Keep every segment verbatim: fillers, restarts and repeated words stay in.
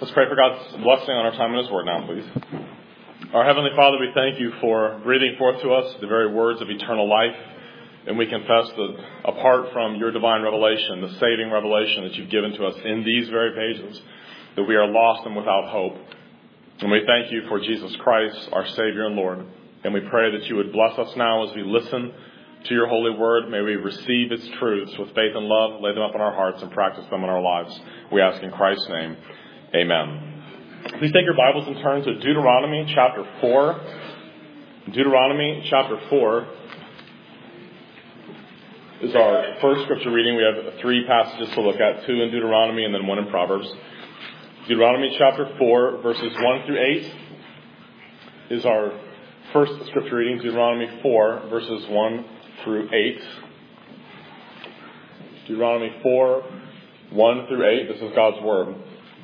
Let's pray for God's blessing on our time in His Word now, please. Our Heavenly Father, we thank You for breathing forth to us the very words of eternal life. And we confess that apart from Your divine revelation, the saving revelation that You've given to us in these very pages, that we are lost and without hope. And we thank You for Jesus Christ, our Savior and Lord. And we pray that You would bless us now as we listen to Your holy word. May we receive its truths with faith and love, lay them up in our hearts, and practice them in our lives. We ask in Christ's name. Amen. Please take your Bibles and turn to Deuteronomy chapter four. Deuteronomy chapter four is our first scripture reading. We have three passages to look at, two in Deuteronomy and then one in Proverbs. Deuteronomy chapter four, verses one through eight is our first scripture reading. Deuteronomy four, verses one through eight. Deuteronomy four, one through eight. This is God's Word.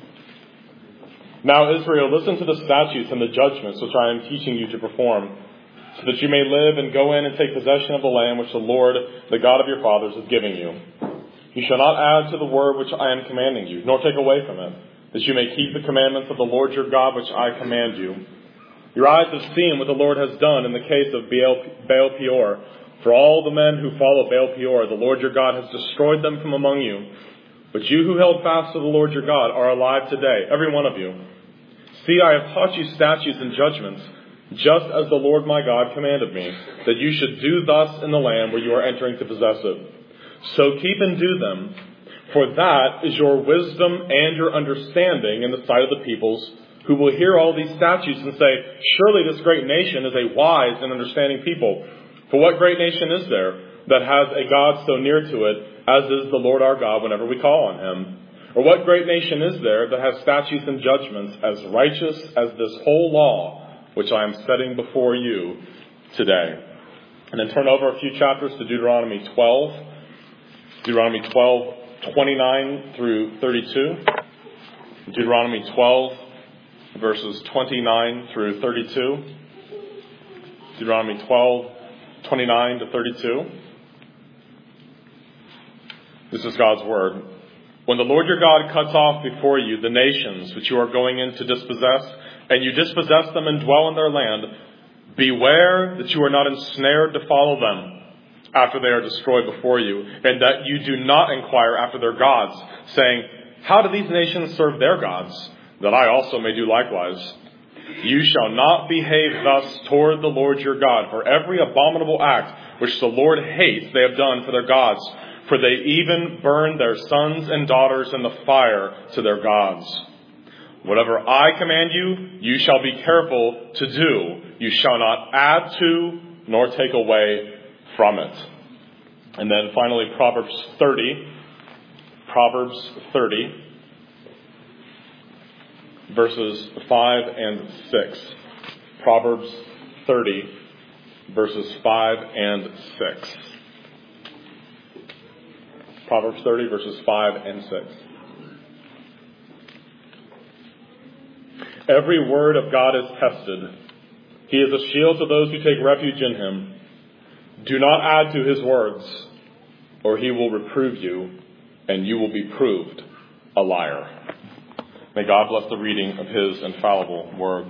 Now, Israel, listen to the statutes and the judgments which I am teaching you to perform, so that you may live and go in and take possession of the land which the Lord, the God of your fathers, is giving you. You shall not add to the word which I am commanding you, nor take away from it, that you may keep the commandments of the Lord your God which I command you. Your eyes have seen what the Lord has done in the case of Baal, Baal Peor. For all the men who follow Baal Peor, the Lord your God has destroyed them from among you. But you who held fast to the Lord your God are alive today, every one of you. See, I have taught you statutes and judgments, just as the Lord my God commanded me, that you should do thus in the land where you are entering to possess it. So keep and do them, for that is your wisdom and your understanding in the sight of the peoples, who will hear all these statutes and say, surely this great nation is a wise and understanding people. For what great nation is there that has a God so near to it, as is the Lord our God whenever we call on Him? Or what great nation is there that has statutes and judgments as righteous as this whole law, which I am setting before you today? And then turn over a few chapters to Deuteronomy twelve. Deuteronomy twelve, twenty-nine through thirty-two. Deuteronomy twelve, verses twenty-nine through thirty-two. Deuteronomy twelve, twenty-nine to thirty-two. This is God's Word. When the Lord your God cuts off before you the nations which you are going in to dispossess, and you dispossess them and dwell in their land, beware that you are not ensnared to follow them after they are destroyed before you, and that you do not inquire after their gods, saying, how do these nations serve their gods, that I also may do likewise? You shall not behave thus toward the Lord your God, for every abominable act which the Lord hates they have done for their gods, for they even burn their sons and daughters in the fire to their gods. Whatever I command you, you shall be careful to do. You shall not add to nor take away from it. And then finally, Proverbs thirty. Proverbs thirty, verses five and six. Proverbs thirty, verses five and six. Proverbs thirty, verses five and six. Every word of God is tested. He is a shield to those who take refuge in Him. Do not add to His words, or He will reprove you, and you will be proved a liar. May God bless the reading of His infallible Word.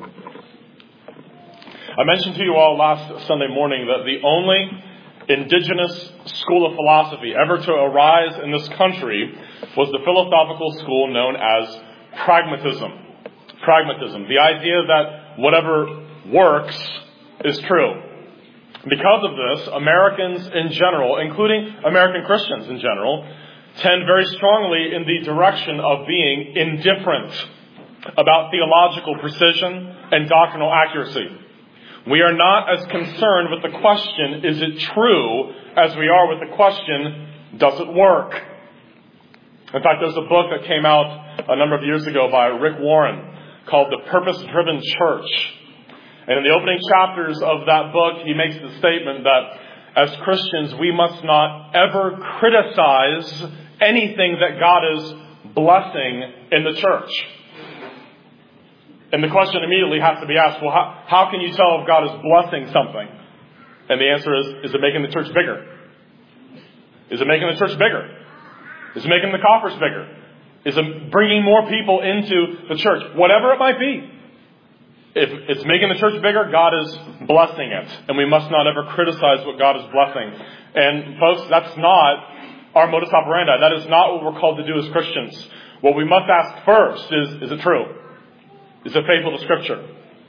I mentioned to you all last Sunday morning that the only indigenous school of philosophy ever to arise in this country was the philosophical school known as pragmatism. Pragmatism, the idea that whatever works is true. Because of this, Americans in general, including American Christians in general, tend very strongly in the direction of being indifferent about theological precision and doctrinal accuracy. We are not as concerned with the question, is it true, as we are with the question, does it work? In fact, there's a book that came out a number of years ago by Rick Warren called The Purpose-Driven Church. And in the opening chapters of that book, he makes the statement that as Christians, we must not ever criticize anything that God is blessing in the church. And the question immediately has to be asked, well, how, how can you tell if God is blessing something? And the answer is, is it making the church bigger? Is it making the church bigger? Is it making the coffers bigger? Is it bringing more people into the church? Whatever it might be. If it's making the church bigger, God is blessing it. And we must not ever criticize what God is blessing. And folks, that's not our modus operandi. That is not what we're called to do as Christians. What we must ask first is, is it true? Is it faithful to Scripture?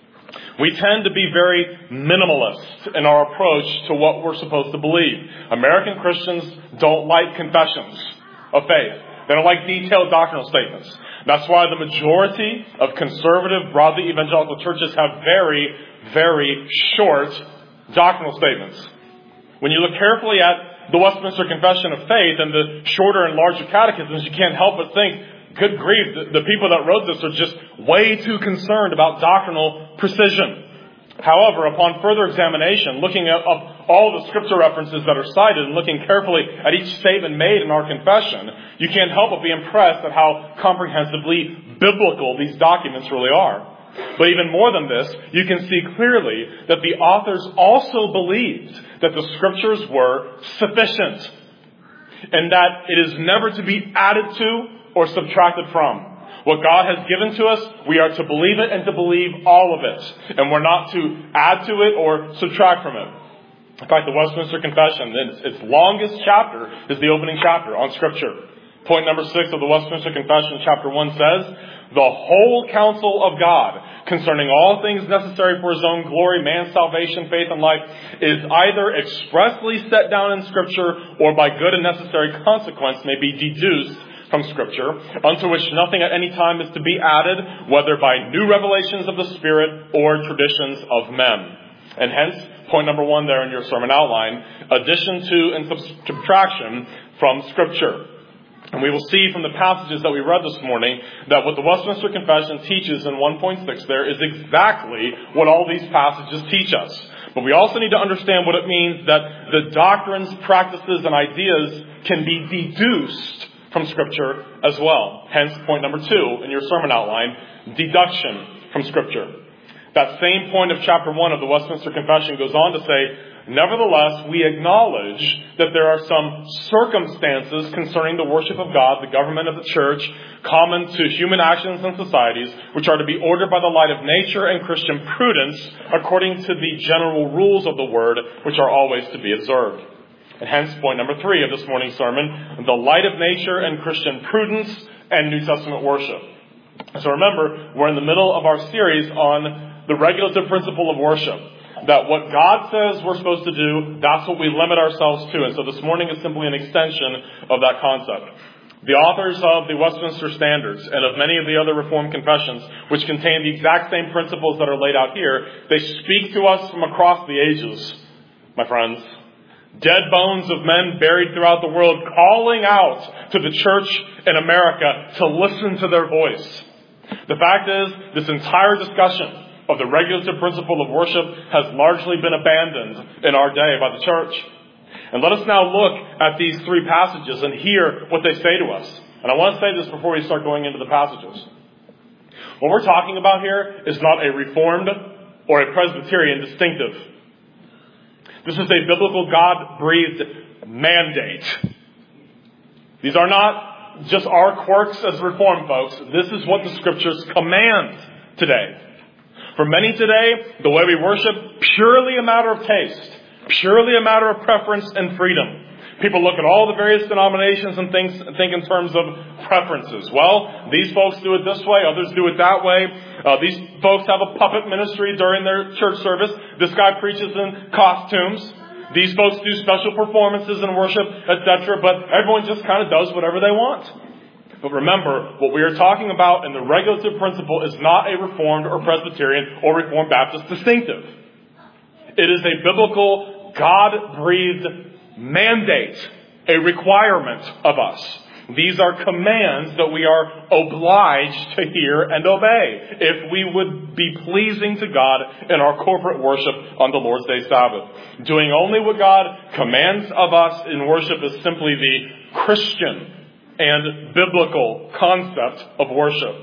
We tend to be very minimalist in our approach to what we're supposed to believe. American Christians don't like confessions of faith. They don't like detailed doctrinal statements. That's why the majority of conservative, broadly evangelical churches have very, very short doctrinal statements. When you look carefully at the Westminster Confession of Faith and the shorter and larger catechisms, you can't help but think, good grief, the, the people that wrote this are just way too concerned about doctrinal precision. However, upon further examination, looking at up all the scripture references that are cited and looking carefully at each statement made in our confession, you can't help but be impressed at how comprehensively biblical these documents really are. But even more than this, you can see clearly that the authors also believed that the scriptures were sufficient and that it is never to be added to or subtracted from. What God has given to us, we are to believe it and to believe all of it. And we're not to add to it or subtract from it. In fact, the Westminster Confession, its, its longest chapter is the opening chapter on Scripture. Point number six of the Westminster Confession, chapter one says, the whole counsel of God concerning all things necessary for His own glory, man's salvation, faith, and life is either expressly set down in Scripture or by good and necessary consequence may be deduced from Scripture, unto which nothing at any time is to be added, whether by new revelations of the Spirit or traditions of men. And hence, point number one there in your sermon outline, addition to and subtraction from Scripture. And we will see from the passages that we read this morning that what the Westminster Confession teaches in one point six there is exactly what all these passages teach us. But we also need to understand what it means that the doctrines, practices, and ideas can be deduced from Scripture as well. Hence, point number two in your sermon outline, deduction from Scripture. That same point of chapter one of the Westminster Confession goes on to say, nevertheless, we acknowledge that there are some circumstances concerning the worship of God, the government of the church, common to human actions and societies, which are to be ordered by the light of nature and Christian prudence, according to the general rules of the Word, which are always to be observed. And hence, point number three of this morning's sermon, the light of nature and Christian prudence and New Testament worship. So remember, we're in the middle of our series on the regulative principle of worship. That what God says we're supposed to do, that's what we limit ourselves to. And so this morning is simply an extension of that concept. The authors of the Westminster Standards and of many of the other Reformed confessions, which contain the exact same principles that are laid out here, they speak to us from across the ages, my friends. Dead bones of men buried throughout the world calling out to the church in America to listen to their voice. The fact is, this entire discussion of the regulative principle of worship has largely been abandoned in our day by the church. And let us now look at these three passages and hear what they say to us. And I want to say this before we start going into the passages. What we're talking about here is not a Reformed or a Presbyterian distinctive. This is a biblical God-breathed mandate. These are not just our quirks as Reformed folks. This is what the Scriptures command today. For many today, the way we worship, purely a matter of taste, purely a matter of preference and freedom. People look at all the various denominations and think, think in terms of preferences. Well, these folks do it this way, others do it that way. Uh, these folks have a puppet ministry during their church service. This guy preaches in costumes. These folks do special performances in worship, et cetera. But everyone just kind of does whatever they want. But remember, what we are talking about in the regulative principle is not a Reformed or Presbyterian or Reformed Baptist distinctive. It is a biblical, God-breathed mandate, a requirement of us. These are commands that we are obliged to hear and obey if we would be pleasing to God in our corporate worship on the Lord's Day Sabbath. Doing only what God commands of us in worship is simply the Christian and biblical concept of worship.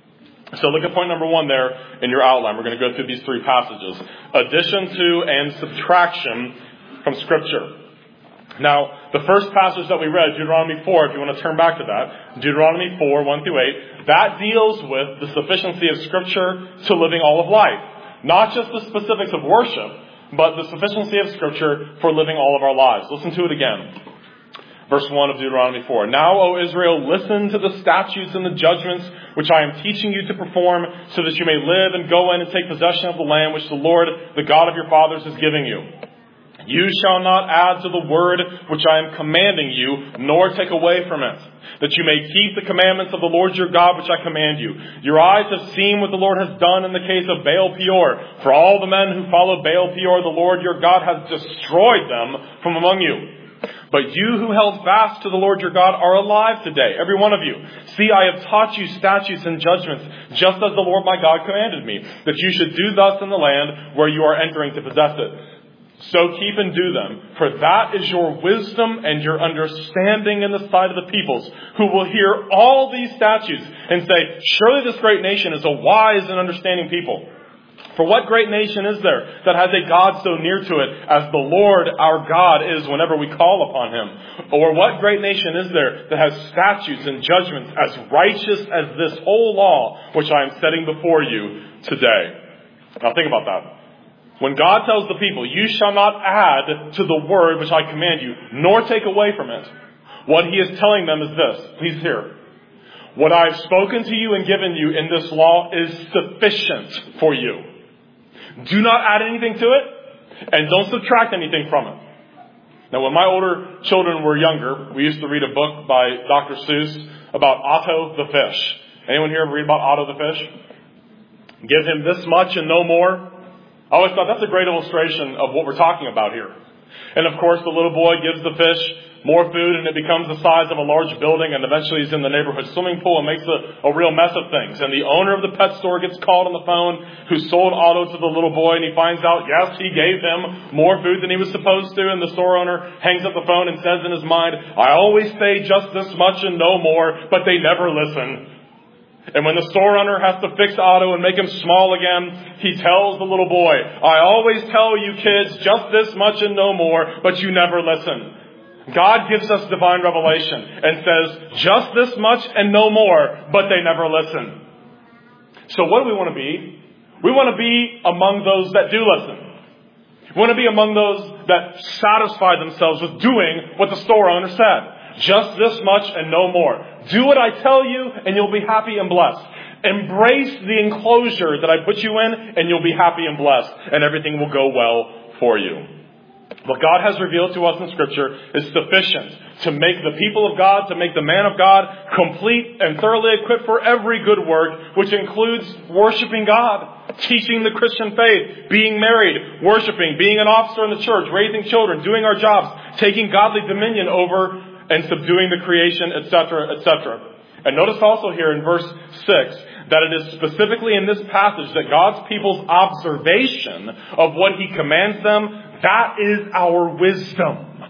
So look at point number one there in your outline. We're going to go through these three passages. Addition to and subtraction from Scripture. Now, the first passage that we read, Deuteronomy four, if you want to turn back to that, Deuteronomy four, one through eight, that deals with the sufficiency of Scripture to living all of life. Not just the specifics of worship, but the sufficiency of Scripture for living all of our lives. Listen to it again. Verse one of Deuteronomy four. Now, O Israel, listen to the statutes and the judgments which I am teaching you to perform, so that you may live and go in and take possession of the land which the Lord, the God of your fathers, is giving you. You shall not add to the word which I am commanding you, nor take away from it, that you may keep the commandments of the Lord your God which I command you. Your eyes have seen what the Lord has done in the case of Baal Peor. For all the men who followed Baal Peor, the Lord your God has destroyed them from among you. But you who held fast to the Lord your God are alive today, every one of you. See, I have taught you statutes and judgments, just as the Lord my God commanded me, that you should do thus in the land where you are entering to possess it. So keep and do them, for that is your wisdom and your understanding in the sight of the peoples, who will hear all these statutes and say, surely this great nation is a wise and understanding people. For what great nation is there that has a God so near to it as the Lord our God is whenever we call upon Him? Or what great nation is there that has statutes and judgments as righteous as this whole law which I am setting before you today? Now think about that. When God tells the people, you shall not add to the word which I command you, nor take away from it, what He is telling them is this. Please hear. What I have spoken to you and given you in this law is sufficient for you. Do not add anything to it, and don't subtract anything from it. Now, when my older children were younger, we used to read a book by Doctor Seuss about Otto the fish. Anyone here ever read about Otto the fish? Give him this much and no more. I always thought that's a great illustration of what we're talking about here. And of course, the little boy gives the fish more food and it becomes the size of a large building, and eventually he's in the neighborhood swimming pool and makes a, a real mess of things. And the owner of the pet store gets called on the phone, who sold Otto to the little boy, and he finds out, yes, he gave him more food than he was supposed to. And the store owner hangs up the phone and says in his mind, I always say just this much and no more, but they never listen. And when the store owner has to fix Otto and make him small again, he tells the little boy, I always tell you kids just this much and no more, but you never listen. God gives us divine revelation and says just this much and no more, but they never listen. So what do we want to be? We want to be among those that do listen. We want to be among those that satisfy themselves with doing what the store owner said. Just this much and no more. Do what I tell you and you'll be happy and blessed. Embrace the enclosure that I put you in and you'll be happy and blessed, and everything will go well for you. What God has revealed to us in Scripture is sufficient to make the people of God, to make the man of God complete and thoroughly equipped for every good work, which includes worshiping God, teaching the Christian faith, being married, worshiping, being an officer in the church, raising children, doing our jobs, taking godly dominion over and subduing the creation, et cetera, et cetera. And notice also here in verse six that it is specifically in this passage that God's people's observation of what He commands them, that is our wisdom.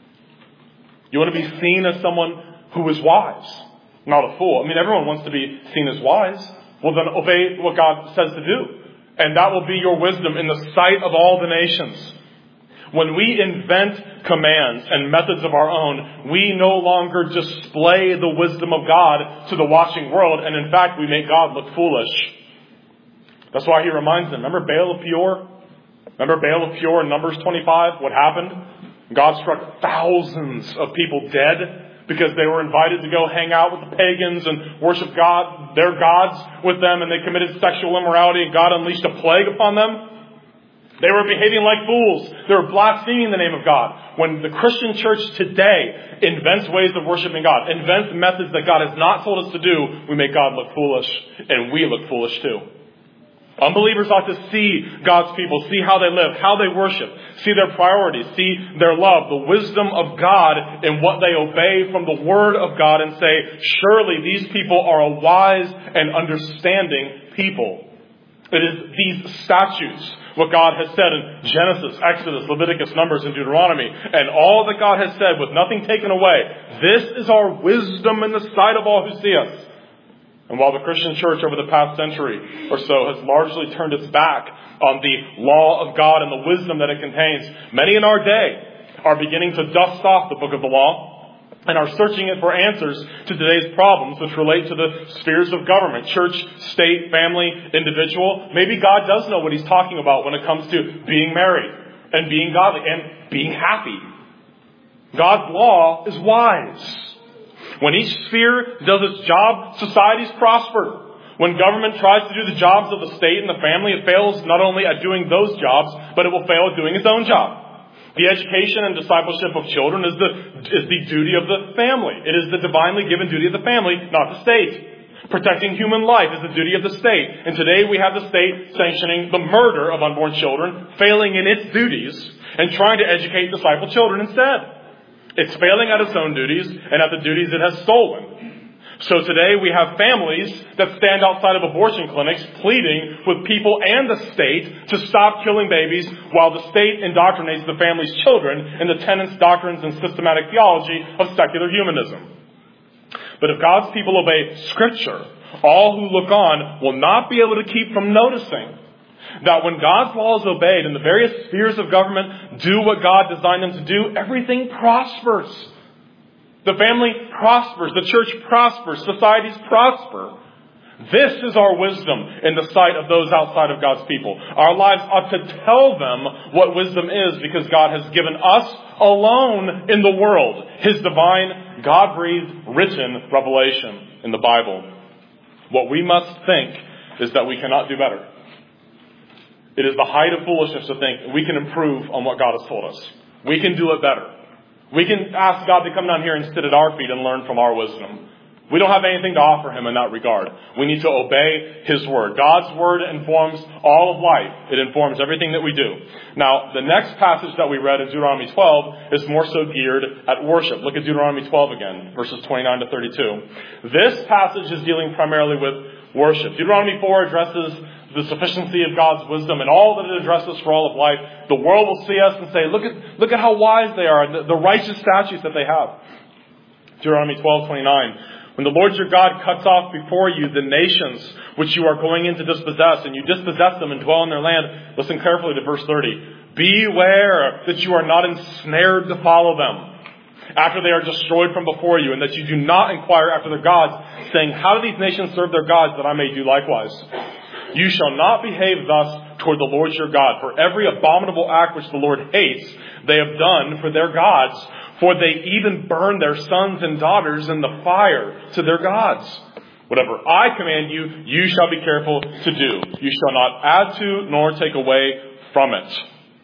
You want to be seen as someone who is wise, not a fool. I mean, everyone wants to be seen as wise. Well, then obey what God says to do. And that will be your wisdom in the sight of all the nations. When we invent commands and methods of our own, we no longer display the wisdom of God to the watching world. And in fact, we make God look foolish. That's why He reminds them. Remember Baal of Peor? Remember Baal of Peor in Numbers twenty-five? What happened? God struck thousands of people dead because they were invited to go hang out with the pagans and worship God, their gods with them, and they committed sexual immorality, and God unleashed a plague upon them. They were behaving like fools. They were blaspheming the name of God. When the Christian church today invents ways of worshiping God, invents methods that God has not told us to do, we make God look foolish, and we look foolish too. Unbelievers ought to see God's people, see how they live, how they worship, see their priorities, see their love, the wisdom of God in what they obey from the Word of God, and say, surely these people are a wise and understanding people. It is these statutes, what God has said in Genesis, Exodus, Leviticus, Numbers, and Deuteronomy, and all that God has said with nothing taken away. This is our wisdom in the sight of all who see us. And while the Christian church over the past century or so has largely turned its back on the law of God and the wisdom that it contains, many in our day are beginning to dust off the book of the law and are searching it for answers to today's problems, which relate to the spheres of government, church, state, family, individual. Maybe God does know what He's talking about when it comes to being married and being godly and being happy. God's law is wise. When each sphere does its job, societies prosper. When government tries to do the jobs of the state and the family, it fails not only at doing those jobs, but it will fail at doing its own job. The education and discipleship of children is the, is the duty of the family. It is the divinely given duty of the family, not the state. Protecting human life is the duty of the state. And today we have the state sanctioning the murder of unborn children, failing in its duties, and trying to educate disciple children instead. It's failing at its own duties and at the duties it has stolen. So today we have families that stand outside of abortion clinics pleading with people and the state to stop killing babies while the state indoctrinates the family's children in the tenets, doctrines, and systematic theology of secular humanism. But if God's people obey Scripture, all who look on will not be able to keep from noticing that when God's law is obeyed and the various spheres of government do what God designed them to do, everything prospers. The family prospers. The church prospers. Societies prosper. This is our wisdom in the sight of those outside of God's people. Our lives ought to tell them what wisdom is because God has given us alone in the world His divine, God-breathed, written revelation in the Bible. What we must think is that we cannot do better. It is the height of foolishness to think we can improve on what God has told us. We can do it better. We can ask God to come down here and sit at our feet and learn from our wisdom. We don't have anything to offer Him in that regard. We need to obey His Word. God's Word informs all of life. It informs everything that we do. Now, the next passage that we read in Deuteronomy twelve is more so geared at worship. Look at Deuteronomy twelve again, verses twenty-nine to thirty-two. This passage is dealing primarily with worship. Deuteronomy four addresses the sufficiency of God's wisdom and all that it addresses for all of life. The world will see us and say, look at look at how wise they are, the, the righteous statutes that they have. Deuteronomy twelve twenty-nine. When the Lord your God cuts off before you the nations which you are going in to dispossess, and you dispossess them and dwell in their land, listen carefully to verse thirty. Beware that you are not ensnared to follow them after they are destroyed from before you, and that you do not inquire after their gods, saying, how do these nations serve their gods that I may do likewise? You shall not behave thus toward the Lord your God, for every abominable act which the Lord hates, they have done for their gods, for they even burn their sons and daughters in the fire to their gods. Whatever I command you, you shall be careful to do. You shall not add to nor take away from it.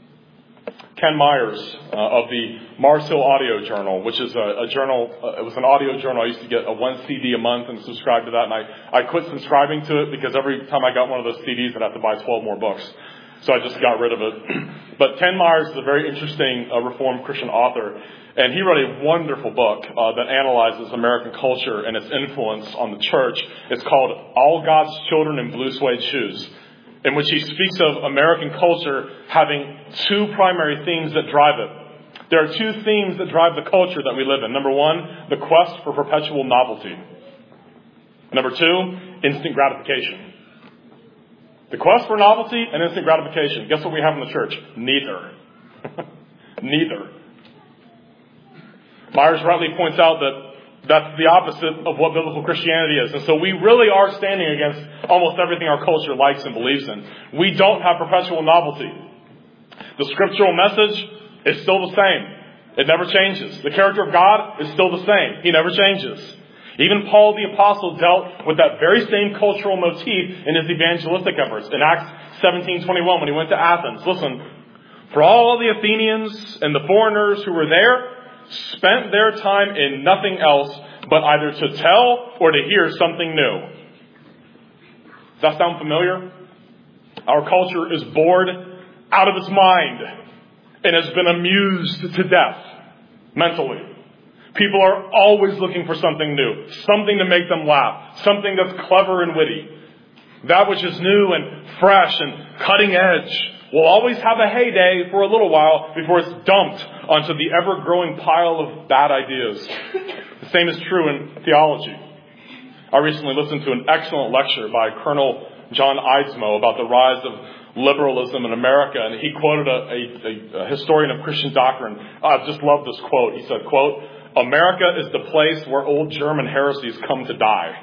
Ken Myers uh, of the Mars Hill Audio Journal, which is a, a journal, uh, it was an audio journal. I used to get a one C D a month and subscribe to that. And I, I quit subscribing to it because every time I got one of those C Ds, I'd have to buy twelve more books. So I just got rid of it. But Ken Myers is a very interesting uh, Reformed Christian author. And he wrote a wonderful book uh, that analyzes American culture and its influence on the church. It's called All God's Children in Blue Suede Shoes, in which he speaks of American culture having two primary themes that drive it. There are two themes that drive the culture that we live in. Number one, the quest for perpetual novelty. Number two, instant gratification. The quest for novelty and instant gratification. Guess what we have in the church? Neither. Neither. Myers rightly points out that that's the opposite of what biblical Christianity is. And so we really are standing against almost everything our culture likes and believes in. We don't have perpetual novelty. The scriptural message is still the same. It never changes. The character of God is still the same. He never changes. Even Paul the Apostle dealt with that very same cultural motif in his evangelistic efforts. In Acts seventeen twenty-one, when he went to Athens, listen, for all the Athenians and the foreigners who were there spent their time in nothing else but either to tell or to hear something new. Does that sound familiar? Our culture is bored out of its mind and has been amused to death mentally. People are always looking for something new, something to make them laugh, something that's clever and witty. That which is new and fresh and cutting edge will always have a heyday for a little while before it's dumped onto the ever-growing pile of bad ideas. The same is true in theology. I recently listened to an excellent lecture by Colonel John Eidsmoe about the rise of liberalism in America, and he quoted a, a, a historian of Christian doctrine. I just love this quote. He said, quote, "America is the place where old German heresies come to die."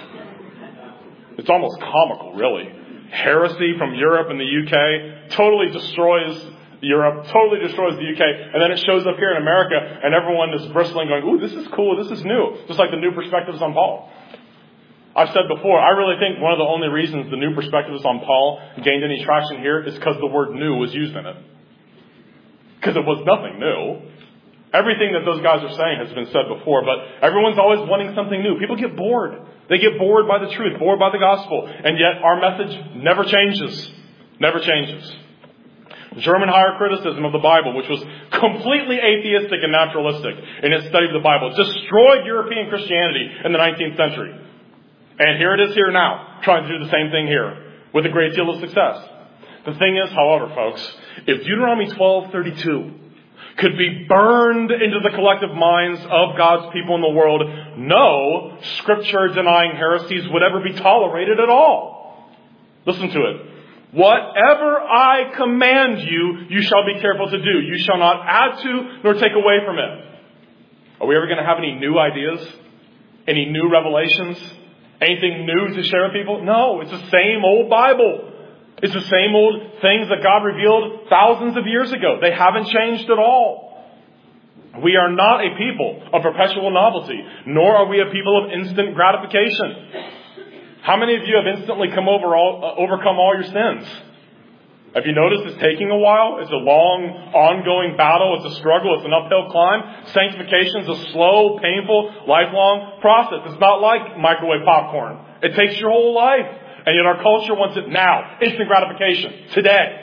It's almost comical, really. Heresy from Europe and the U K totally destroys Europe, totally destroys the U K, and then it shows up here in America, and everyone is bristling going, "Ooh, this is cool, this is new." Just like the new perspectives on Paul. I've said before, I really think one of the only reasons the new perspectives on Paul gained any traction here is because the word new was used in it. Because it was nothing new. Everything that those guys are saying has been said before, but everyone's always wanting something new. People get bored. They get bored by the truth, bored by the gospel, and yet our message never changes. Never changes. German higher criticism of the Bible, which was completely atheistic and naturalistic in its study of the Bible, destroyed European Christianity in the nineteenth century. And here it is here now, trying to do the same thing here, with a great deal of success. The thing is, however, folks, if Deuteronomy twelve thirty-two could be burned into the collective minds of God's people in the world, no Scripture-denying heresies would ever be tolerated at all. Listen to it. "Whatever I command you, you shall be careful to do. You shall not add to nor take away from it." Are we ever going to have any new ideas? Any new revelations? Anything new to share with people? No, it's the same old Bible. It's the same old things that God revealed thousands of years ago. They haven't changed at all. We are not a people of perpetual novelty, nor are we a people of instant gratification. How many of you have instantly come over all, uh, overcome all your sins? Have you noticed it's taking a while? It's a long, ongoing battle. It's a struggle. It's an uphill climb. Sanctification is a slow, painful, lifelong process. It's not like microwave popcorn. It takes your whole life. And yet our culture wants it now. Instant gratification. Today.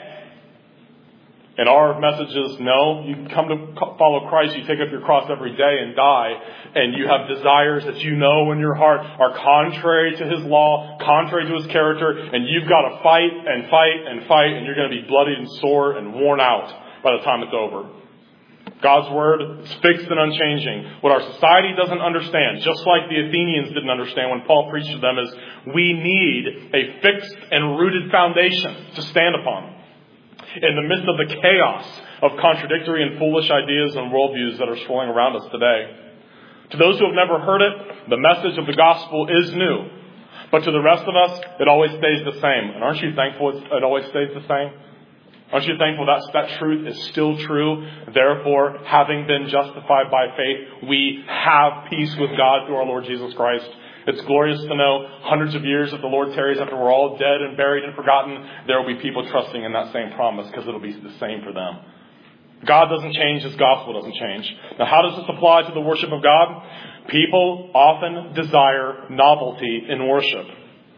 And our message is, no, you come to follow Christ, you take up your cross every day and die, and you have desires that you know in your heart are contrary to His law, contrary to His character, and you've got to fight and fight and fight, and you're going to be bloodied and sore and worn out by the time it's over. God's Word is fixed and unchanging. What our society doesn't understand, just like the Athenians didn't understand when Paul preached to them, is we need a fixed and rooted foundation to stand upon in the midst of the chaos of contradictory and foolish ideas and worldviews that are swirling around us today. To those who have never heard it, the message of the gospel is new. But to the rest of us, it always stays the same. And aren't you thankful it always stays the same? Aren't you thankful that that truth is still true? Therefore, having been justified by faith, we have peace with God through our Lord Jesus Christ. It's glorious to know hundreds of years, if the Lord tarries, after we're all dead and buried and forgotten, there will be people trusting in that same promise because it'll be the same for them. God doesn't change. His gospel doesn't change. Now, how does this apply to the worship of God? People often desire novelty in worship.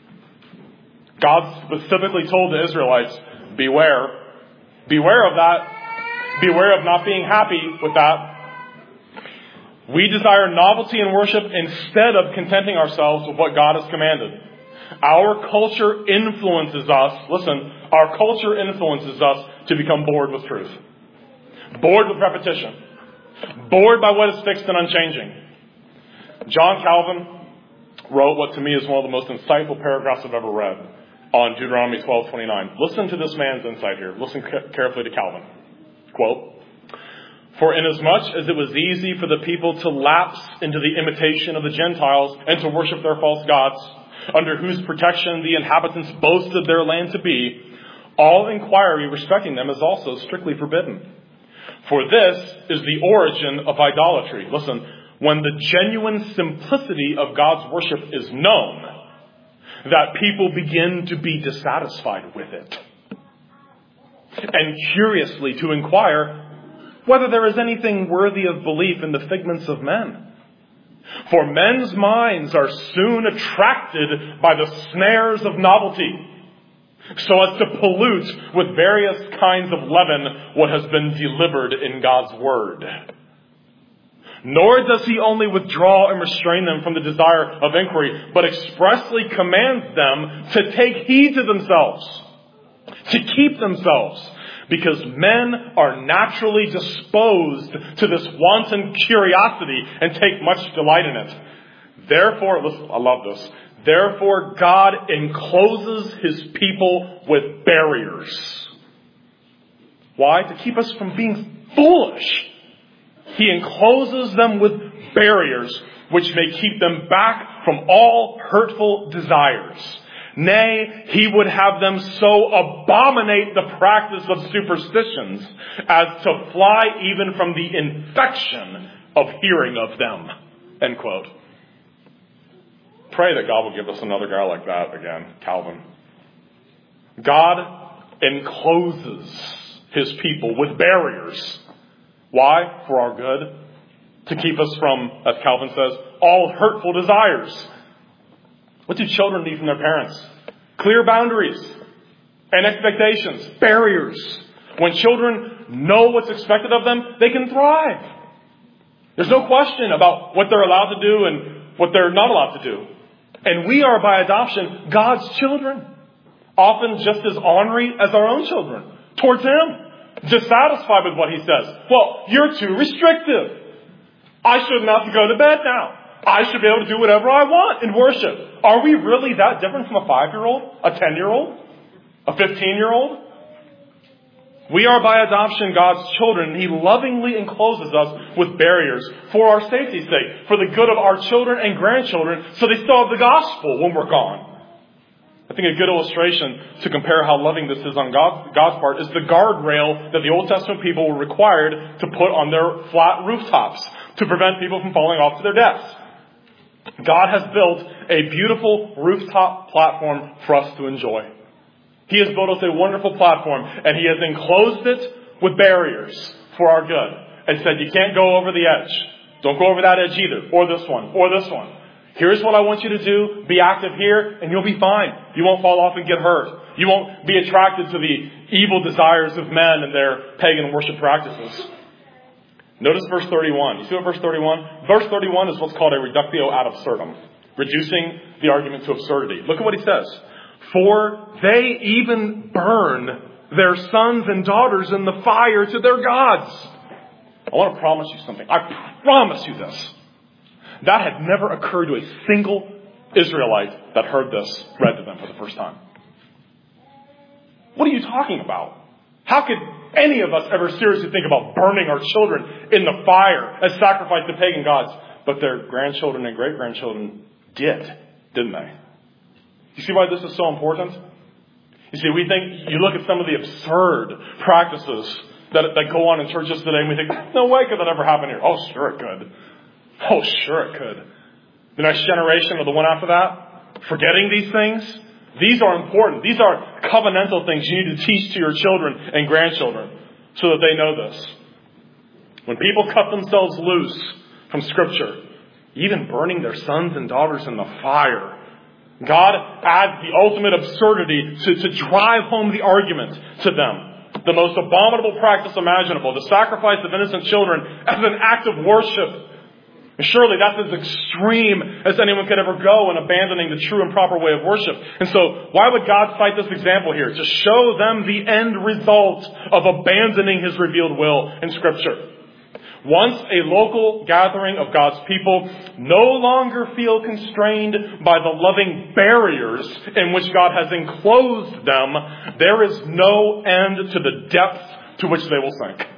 God specifically told the Israelites, beware. Beware of that. Beware of not being happy with that. We desire novelty in worship instead of contenting ourselves with what God has commanded. Our culture influences us, listen, our culture influences us to become bored with truth. Bored with repetition. Bored by what is fixed and unchanging. John Calvin wrote what to me is one of the most insightful paragraphs I've ever read on Deuteronomy twelve twenty-nine. Listen to this man's insight here. Listen carefully to Calvin. Quote, "For inasmuch as it was easy for the people to lapse into the imitation of the Gentiles and to worship their false gods, under whose protection the inhabitants boasted their land to be, all inquiry respecting them is also strictly forbidden. For this is the origin of idolatry." Listen, when the genuine simplicity of God's worship is known, that people begin to be dissatisfied with it. And curiously to inquire whether there is anything worthy of belief in the figments of men. For men's minds are soon attracted by the snares of novelty, so as to pollute with various kinds of leaven what has been delivered in God's word. Nor does he only withdraw and restrain them from the desire of inquiry, but expressly commands them to take heed to themselves, to keep themselves, because men are naturally disposed to this wanton curiosity and take much delight in it. Therefore, listen, I love this. Therefore, God encloses his people with barriers. Why? To keep us from being foolish. He encloses them with barriers which may keep them back from all hurtful desires. Nay, he would have them so abominate the practice of superstitions as to fly even from the infection of hearing of them. End quote. Pray that God will give us another guy like that again, Calvin. God encloses his people with barriers. Why? For our good. To keep us from, as Calvin says, all hurtful desires. What do children need from their parents? Clear boundaries and expectations, barriers. When children know what's expected of them, they can thrive. There's no question about what they're allowed to do and what they're not allowed to do. And we are, by adoption, God's children. Often just as ornery as our own children towards Him. Dissatisfied with what He says. Well, you're too restrictive. I shouldn't have to go to bed now. I should be able to do whatever I want in worship. Are we really that different from a five-year-old? A ten-year-old? A fifteen-year-old? We are by adoption God's children, and He lovingly encloses us with barriers for our safety's sake, for the good of our children and grandchildren, so they still have the gospel when we're gone. I think a good illustration to compare how loving this is on God's, God's part is the guardrail that the Old Testament people were required to put on their flat rooftops to prevent people from falling off to their deaths. God has built a beautiful rooftop platform for us to enjoy. He has built us a wonderful platform, and He has enclosed it with barriers for our good. And said, you can't go over the edge. Don't go over that edge either. Or this one. Or this one. Here's what I want you to do. Be active here, and you'll be fine. You won't fall off and get hurt. You won't be attracted to the evil desires of men and their pagan worship practices. Notice verse thirty-one. You see what verse thirty-one? Verse thirty-one is what's called a reductio ad absurdum. Reducing the argument to absurdity. Look at what he says. For they even burn their sons and daughters in the fire to their gods. I want to promise you something. I promise you this. That had never occurred to a single Israelite that heard this read to them for the first time. What are you talking about? How could any of us ever seriously think about burning our children in the fire as sacrifice to pagan gods? But their grandchildren and great-grandchildren did, didn't they? You see why this is so important? You see, we think, you look at some of the absurd practices that, that go on in churches today, and we think, no way could that ever happen here. Oh, sure it could. Oh, sure it could. The next generation or the one after that, forgetting these things. These are important. These are covenantal things you need to teach to your children and grandchildren so that they know this. When people cut themselves loose from Scripture, even burning their sons and daughters in the fire, God adds the ultimate absurdity to, to drive home the argument to them. The most abominable practice imaginable, the sacrifice of innocent children as an act of worship. And surely that's as extreme as anyone could ever go in abandoning the true and proper way of worship. And so why would God cite this example here? To show them the end result of abandoning His revealed will in Scripture. Once a local gathering of God's people no longer feel constrained by the loving barriers in which God has enclosed them, there is no end to the depths to which they will sink.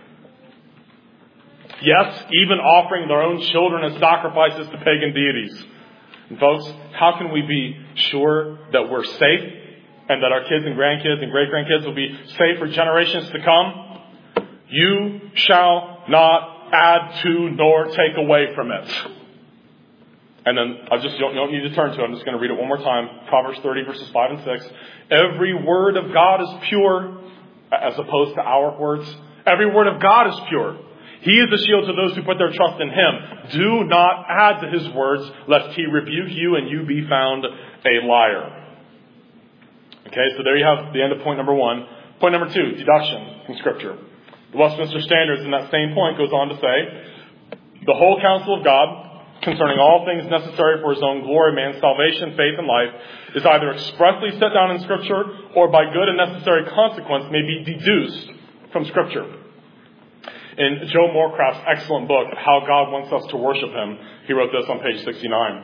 Yes, even offering their own children as sacrifices to pagan deities. And folks, how can we be sure that we're safe and that our kids and grandkids and great-grandkids will be safe for generations to come? You shall not add to nor take away from it. And then I just don't, don't need to turn to it. I'm just going to read it one more time. Proverbs thirty, verses five and six. Every word of God is pure, as opposed to our words. Every word of God is pure. He is a shield to those who put their trust in Him. Do not add to His words, lest He rebuke you and you be found a liar. Okay, so there you have the end of point number one. Point number two, deduction from Scripture. The Westminster Standards in that same point goes on to say, the whole counsel of God concerning all things necessary for His own glory, man's salvation, faith, and life, is either expressly set down in Scripture or by good and necessary consequence may be deduced from Scripture. In Joe Morecraft's excellent book, How God Wants Us to Worship Him, he wrote this on page sixty-nine.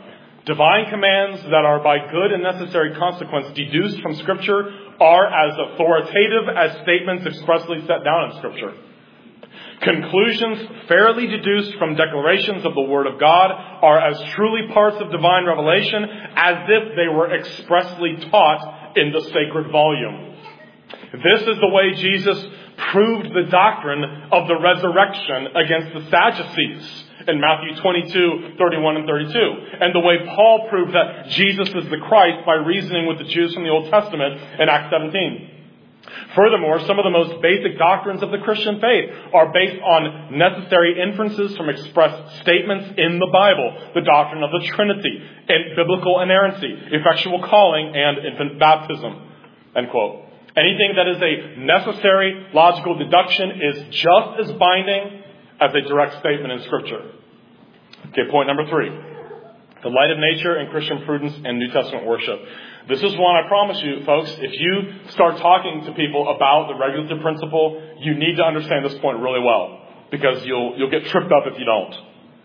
Divine commands that are by good and necessary consequence deduced from Scripture are as authoritative as statements expressly set down in Scripture. Conclusions fairly deduced from declarations of the Word of God are as truly parts of divine revelation as if they were expressly taught in the sacred volume. This is the way Jesus proved the doctrine of the resurrection against the Sadducees in Matthew twenty-two, thirty-one and thirty-two. And the way Paul proved that Jesus is the Christ by reasoning with the Jews from the Old Testament in Acts seventeen. Furthermore, some of the most basic doctrines of the Christian faith are based on necessary inferences from expressed statements in the Bible. The doctrine of the Trinity, and biblical inerrancy, effectual calling, and infant baptism. End quote. Anything that is a necessary logical deduction is just as binding as a direct statement in Scripture. Okay, point number three. The light of nature and Christian prudence and New Testament worship. This is one, I promise you, folks, if you start talking to people about the regulative principle, you need to understand this point really well, because you'll you'll get tripped up if you don't.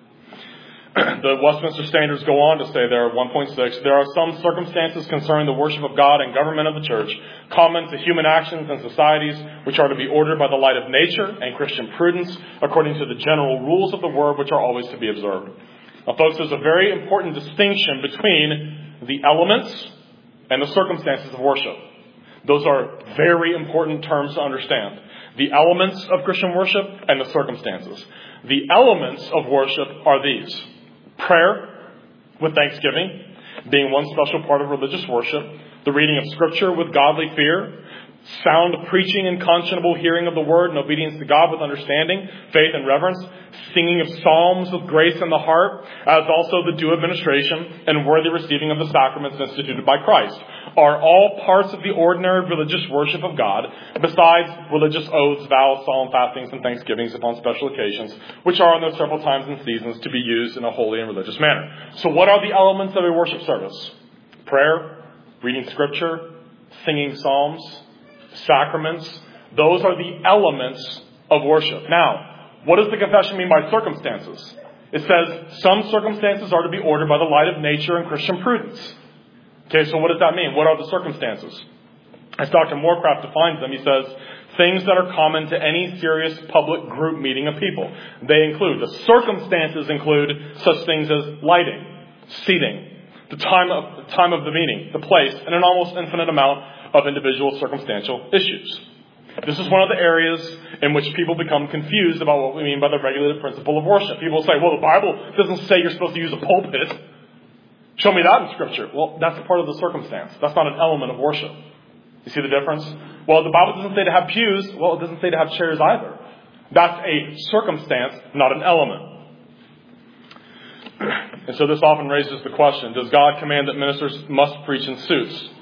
The Westminster Standards go on to say there, one point six, there are some circumstances concerning the worship of God and government of the church, common to human actions and societies, which are to be ordered by the light of nature and Christian prudence, according to the general rules of the word, which are always to be observed. Now, folks, there's a very important distinction between the elements and the circumstances of worship. Those are very important terms to understand. The elements of Christian worship and the circumstances. The elements of worship are these. Prayer with thanksgiving, being one special part of religious worship. The reading of Scripture with godly fear. Sound preaching and conscionable hearing of the word and obedience to God with understanding, faith and reverence, singing of psalms with grace in the heart, as also the due administration and worthy receiving of the sacraments instituted by Christ, are all parts of the ordinary religious worship of God, besides religious oaths, vows, solemn fastings, and thanksgivings upon special occasions, which are on those several times and seasons to be used in a holy and religious manner. So what are the elements of a worship service? Prayer, reading Scripture, singing psalms, sacraments. Those are the elements of worship. Now, what does the confession mean by circumstances? It says some circumstances are to be ordered by the light of nature and Christian prudence. Okay, so what does that mean? What are the circumstances? As Doctor Moorcraft defines them, he says, things that are common to any serious public group meeting of people. They include, the circumstances include such things as lighting, seating, the time of, the time of the meeting, the place, and an almost infinite amount of individual circumstantial issues. This is one of the areas in which people become confused about what we mean by the regulative principle of worship. People say, well, the Bible doesn't say you're supposed to use a pulpit. Show me that in Scripture. Well, that's part of the circumstance. That's not an element of worship. You see the difference? Well, the Bible doesn't say to have pews. Well, it doesn't say to have chairs either. That's a circumstance, not an element. And so this often raises the question, does God command that ministers must preach in suits?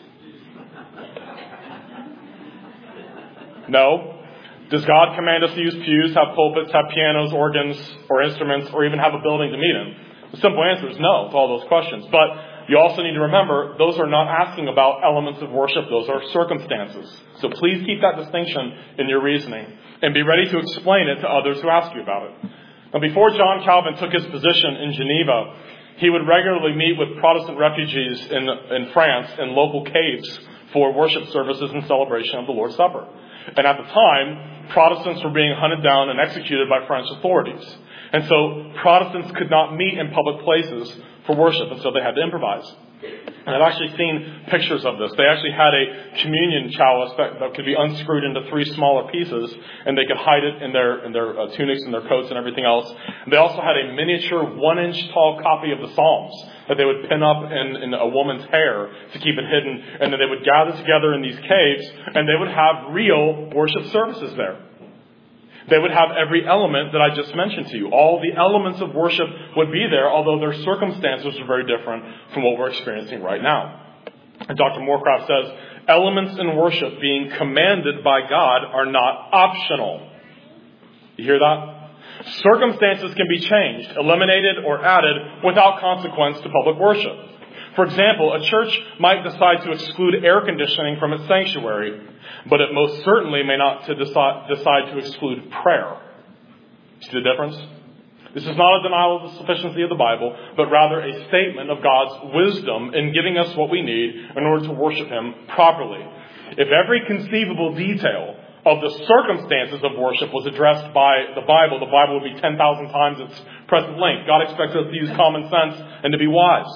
No. Does God command us to use pews, have pulpits, have pianos, organs, or instruments, or even have a building to meet in? The simple answer is no to all those questions. But you also need to remember, those are not asking about elements of worship. Those are circumstances. So please keep that distinction in your reasoning and be ready to explain it to others who ask you about it. Now, before John Calvin took his position in Geneva, he would regularly meet with Protestant refugees in, in France in local caves for worship services and celebration of the Lord's Supper. And at the time, Protestants were being hunted down and executed by French authorities. And so Protestants could not meet in public places for worship, and so they had to improvise. And I've actually seen pictures of this. They actually had a communion chalice that, that could be unscrewed into three smaller pieces, and they could hide it in their in their uh, tunics and their coats and everything else. And they also had a miniature one-inch tall copy of the Psalms that they would pin up in, in a woman's hair to keep it hidden. And then they would gather together in these caves, and they would have real worship services there. They would have every element that I just mentioned to you. All the elements of worship would be there, although their circumstances are very different from what we're experiencing right now. And Doctor Moorcraft says, elements in worship being commanded by God are not optional. You hear that? Circumstances can be changed, eliminated, or added without consequence to public worship. For example, a church might decide to exclude air conditioning from its sanctuary, but it most certainly may not to decide, decide to exclude prayer. See the difference? This is not a denial of the sufficiency of the Bible, but rather a statement of God's wisdom in giving us what we need in order to worship Him properly. If every conceivable detail of the circumstances of worship was addressed by the Bible, the Bible would be ten thousand times its present length. God expects us to use common sense and to be wise.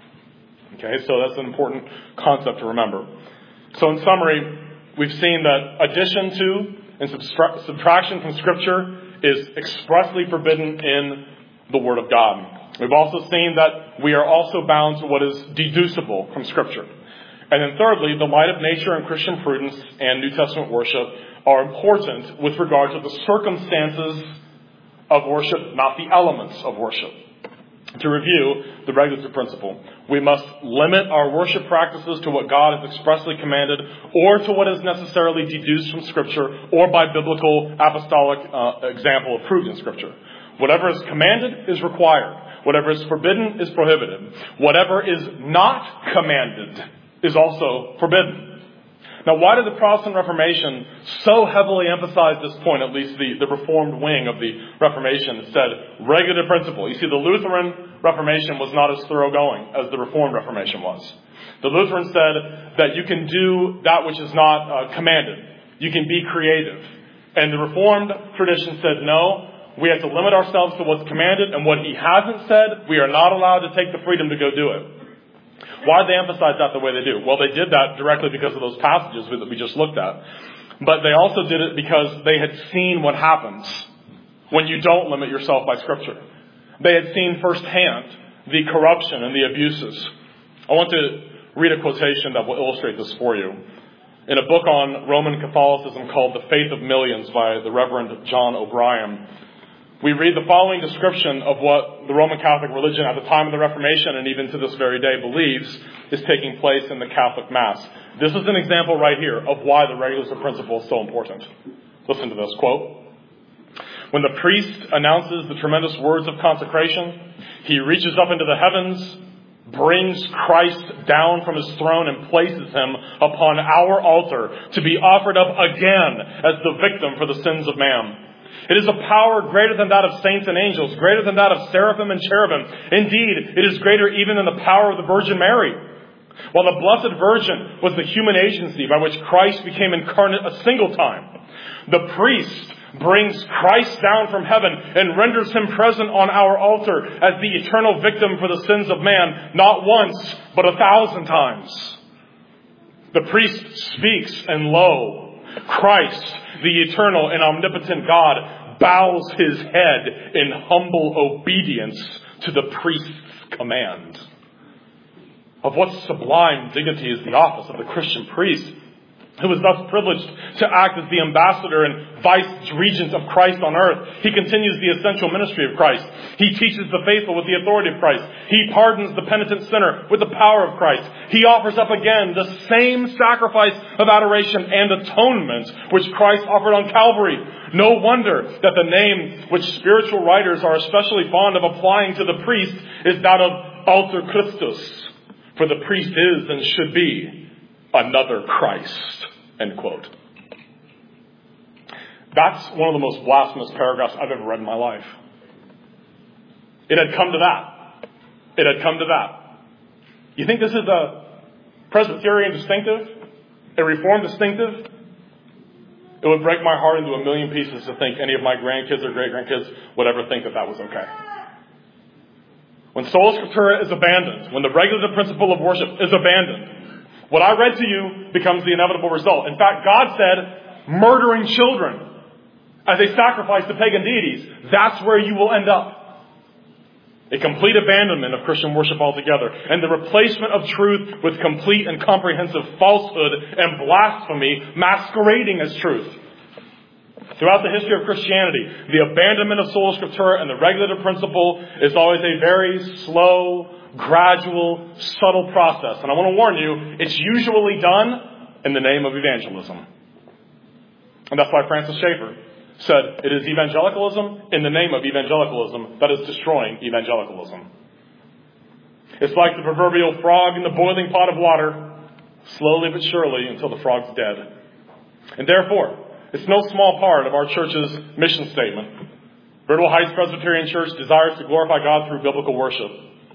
Okay, so that's an important concept to remember. So in summary, we've seen that addition to and subtra- subtraction from Scripture is expressly forbidden in the Word of God. We've also seen that we are also bound to what is deducible from Scripture. And then thirdly, the light of nature and Christian prudence and New Testament worship are important with regard to the circumstances of worship, not the elements of worship. To review the regulative principle, we must limit our worship practices to what God has expressly commanded or to what is necessarily deduced from Scripture or by biblical apostolic uh, example approved in Scripture. Whatever is commanded is required. Whatever is forbidden is prohibited. Whatever is not commanded is also forbidden. Now, why did the Protestant Reformation so heavily emphasize this point, at least the, the Reformed wing of the Reformation? It said, regulative principle. You see, the Lutheran Reformation was not as thoroughgoing as the Reformed Reformation was. The Lutheran said that you can do that which is not uh, commanded. You can be creative. And the Reformed tradition said, no, we have to limit ourselves to what's commanded, and what He hasn't said, we are not allowed to take the freedom to go do it. Why did they emphasize that the way they do? Well, they did that directly because of those passages that we just looked at. But they also did it because they had seen what happens when you don't limit yourself by Scripture. They had seen firsthand the corruption and the abuses. I want to read a quotation that will illustrate this for you. In a book on Roman Catholicism called The Faith of Millions by the Reverend John O'Brien, we read the following description of what the Roman Catholic religion at the time of the Reformation and even to this very day believes is taking place in the Catholic Mass. This is an example right here of why the regulative principle is so important. Listen to this, quote, "When the priest announces the tremendous words of consecration, he reaches up into the heavens, brings Christ down from His throne and places Him upon our altar to be offered up again as the victim for the sins of man. It is a power greater than that of saints and angels, greater than that of seraphim and cherubim. Indeed, it is greater even than the power of the Virgin Mary. While the Blessed Virgin was the human agency by which Christ became incarnate a single time, the priest brings Christ down from heaven and renders Him present on our altar as the eternal victim for the sins of man, not once, but a thousand times. The priest speaks, and lo, Christ, the eternal and omnipotent God, bows His head in humble obedience to the priest's command." Of what sublime dignity is the office of the Christian priest, who is thus privileged to act as the ambassador and vice-regent of Christ on earth. He continues the essential ministry of Christ. He teaches the faithful with the authority of Christ. He pardons the penitent sinner with the power of Christ. He offers up again the same sacrifice of adoration and atonement which Christ offered on Calvary. No wonder that the name which spiritual writers are especially fond of applying to the priest is that of Alter Christus. For the priest is and should be another Christ. End quote. That's one of the most blasphemous paragraphs I've ever read in my life. It had come to that. It had come to that. You think this is a Presbyterian distinctive? A Reformed distinctive? It would break my heart into a million pieces to think any of my grandkids or great-grandkids would ever think that that was okay. When sola scriptura is abandoned, when the regulative principle of worship is abandoned, what I read to you becomes the inevitable result. In fact, God said, murdering children as a sacrifice to pagan deities, that's where you will end up. A complete abandonment of Christian worship altogether, and the replacement of truth with complete and comprehensive falsehood and blasphemy masquerading as truth. Throughout the history of Christianity, the abandonment of sola scriptura and the regulative principle is always a very slow, gradual, subtle process. And I want to warn you, it's usually done in the name of evangelism. And that's why Francis Schaeffer said, it is evangelicalism in the name of evangelicalism that is destroying evangelicalism. It's like the proverbial frog in the boiling pot of water, slowly but surely until the frog's dead. And therefore, it's no small part of our church's mission statement Birdwell Heights Presbyterian Church desires to glorify God through biblical worship.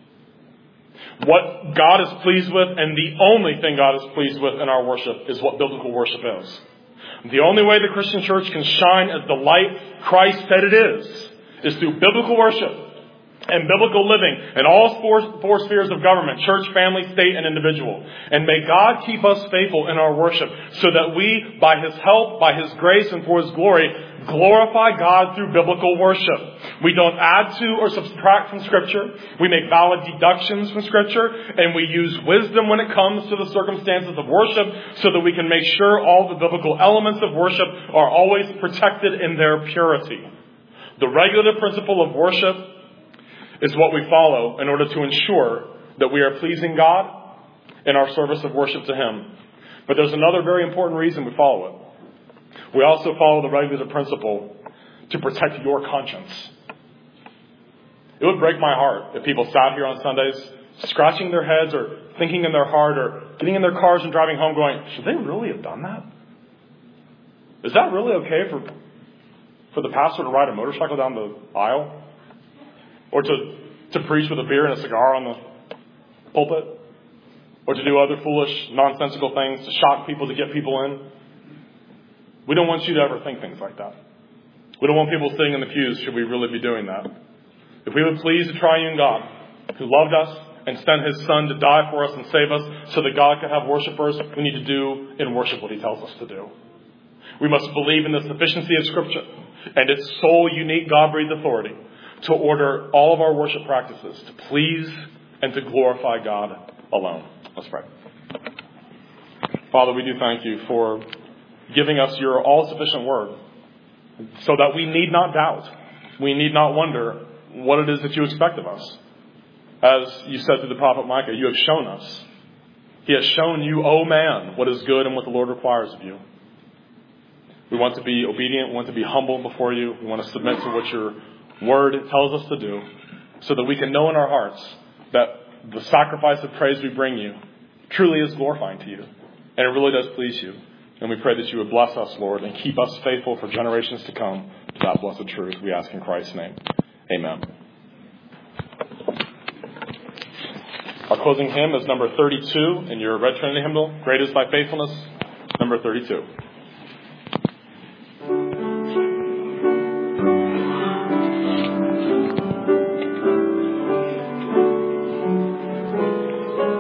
What God is pleased with, and the only thing God is pleased with in our worship, is what biblical worship is. The only way the Christian church can shine as the light Christ said it is, is through biblical worship and biblical living in all four, four spheres of government, church, family, state, and individual. And may God keep us faithful in our worship so that we, by His help, by His grace, and for His glory, glorify God through biblical worship. We don't add to or subtract from Scripture. We make valid deductions from Scripture. And we use wisdom when it comes to the circumstances of worship so that we can make sure all the biblical elements of worship are always protected in their purity. The regulative principle of worship is what we follow in order to ensure that we are pleasing God in our service of worship to Him. But there's another very important reason we follow it. We also follow the regulative principle to protect your conscience. It would break my heart if people sat here on Sundays scratching their heads or thinking in their heart or getting in their cars and driving home going, should they really have done that? Is that really okay for, for the pastor to ride a motorcycle down the aisle? Or to, to preach with a beer and a cigar on the pulpit? Or to do other foolish, nonsensical things to shock people, to get people in? We don't want you to ever think things like that. We don't want people sitting in the pews, should we really be doing that? If we would please the triune God, who loved us and sent His Son to die for us and save us so that God could have worshipers, we need to do in worship what He tells us to do. We must believe in the sufficiency of Scripture and its sole, unique, God-breathed authority to order all of our worship practices to please and to glorify God alone. Let's pray. Father, we do thank You for giving us Your all-sufficient word so that we need not doubt. We need not wonder what it is that You expect of us. As You said to the prophet Micah, You have shown us. He has shown you, O man, what is good and what the Lord requires of you. We want to be obedient. We want to be humble before You. We want to submit to what Your word tells us to do so that we can know in our hearts that the sacrifice of praise we bring You truly is glorifying to You. And it really does please You. And we pray that You would bless us, Lord, and keep us faithful for generations to come to that blessed truth. We ask in Christ's name. Amen. Our closing hymn is number thirty-two in your Red Trinity hymnal. Great is Thy faithfulness, number thirty-two.